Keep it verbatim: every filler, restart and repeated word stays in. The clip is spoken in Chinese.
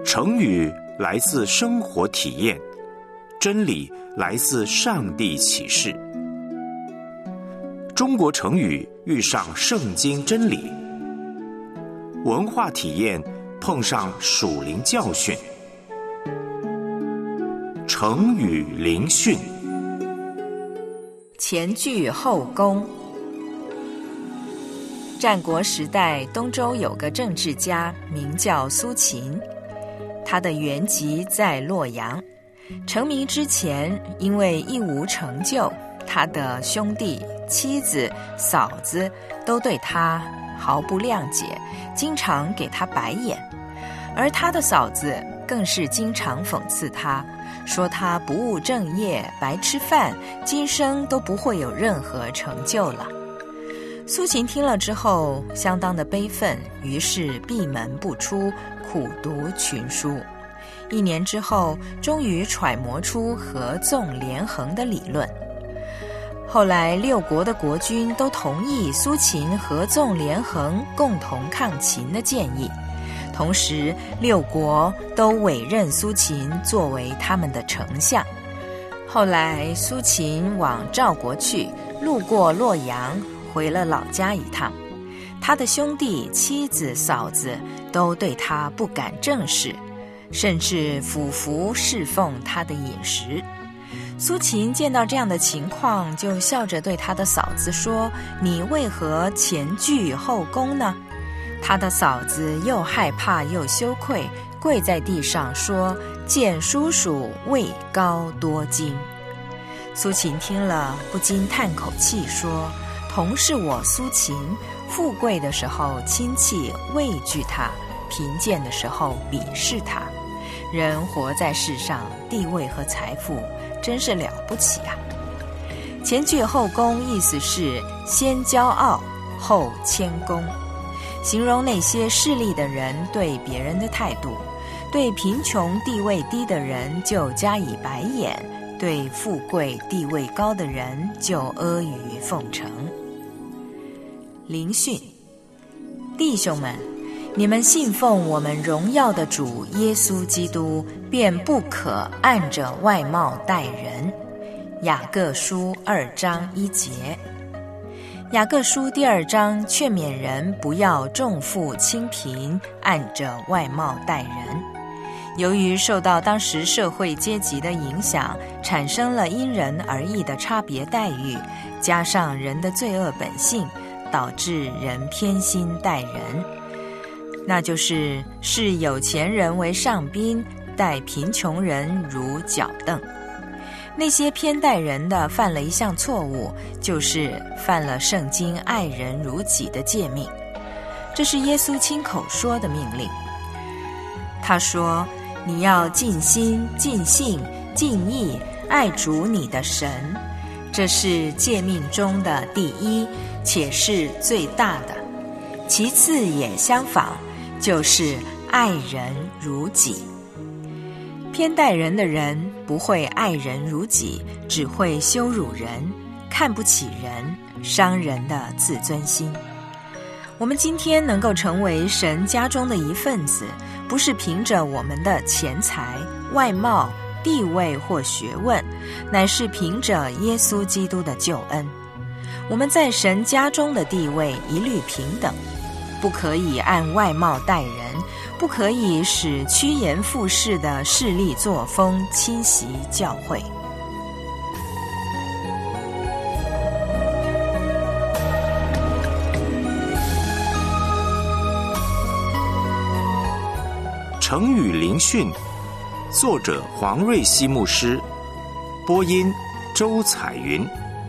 成语来自生活体验，真理来自上帝启示。中国成语遇上圣经真理，文化体验碰上属灵教训。成语灵训。 前倨后恭。战国时代，东周有个政治家名叫苏秦，他的原籍在洛阳。成名之前，因为一无成就，他的兄弟、妻子、嫂子都对他毫不谅解，经常给他白眼。而他的嫂子更是经常讽刺他，说他不务正业，白吃饭，今生都不会有任何成就了。苏秦听了之后相当的悲愤，于是闭门不出，苦读群书。一年之后，终于揣摩出合纵连横的理论。后来六国的国君都同意苏秦合纵连横，共同抗秦的建议，同时六国都委任苏秦作为他们的丞相。后来苏秦往赵国去，路过洛阳，回了老家一趟，他的兄弟、妻子、嫂子都对他不敢正视，甚至俯伏侍奉他的饮食。苏秦见到这样的情况，就笑着对他的嫂子说：“你为何前倨后恭呢？”他的嫂子又害怕又羞愧，跪在地上说：“见叔叔位高多金。”苏秦听了不禁叹口气说：“同是我苏秦，富贵的时候亲戚畏惧他，贫贱的时候鄙视他。人活在世上，地位和财富真是了不起啊！”前倨后恭意思是先骄傲，后谦恭，形容那些势利的人对别人的态度。对贫穷地位低的人就加以白眼，对富贵地位高的人就阿谀奉承。灵训。弟兄们，你们信奉我们荣耀的主耶稣基督，便不可按着外貌待人。雅各书二章一节。雅各书第二章劝勉人不要重富轻贫，按着外貌待人。由于受到当时社会阶级的影响，产生了因人而异的差别待遇，加上人的罪恶本性，导致人偏心待人，那就是视有钱人为上宾，待贫穷人如脚凳。那些偏待人的犯了一项错误，就是犯了圣经爱人如己的诫命。这是耶稣亲口说的命令。他说：“你要尽心、尽性、尽意爱主你的神。”这是诫命中的第一，且是最大的。其次也相仿，就是爱人如己。偏待人的人不会爱人如己，只会羞辱人，看不起人，伤人的自尊心。我们今天能够成为神家中的一份子，不是凭着我们的钱财、外貌、地位或学问，乃是凭着耶稣基督的救恩。我们在神家中的地位一律平等，不可以按外貌待人，不可以使趋炎附势的势利作风侵袭教会。 成语灵训，作者黄瑞希牧师，播音周彩云。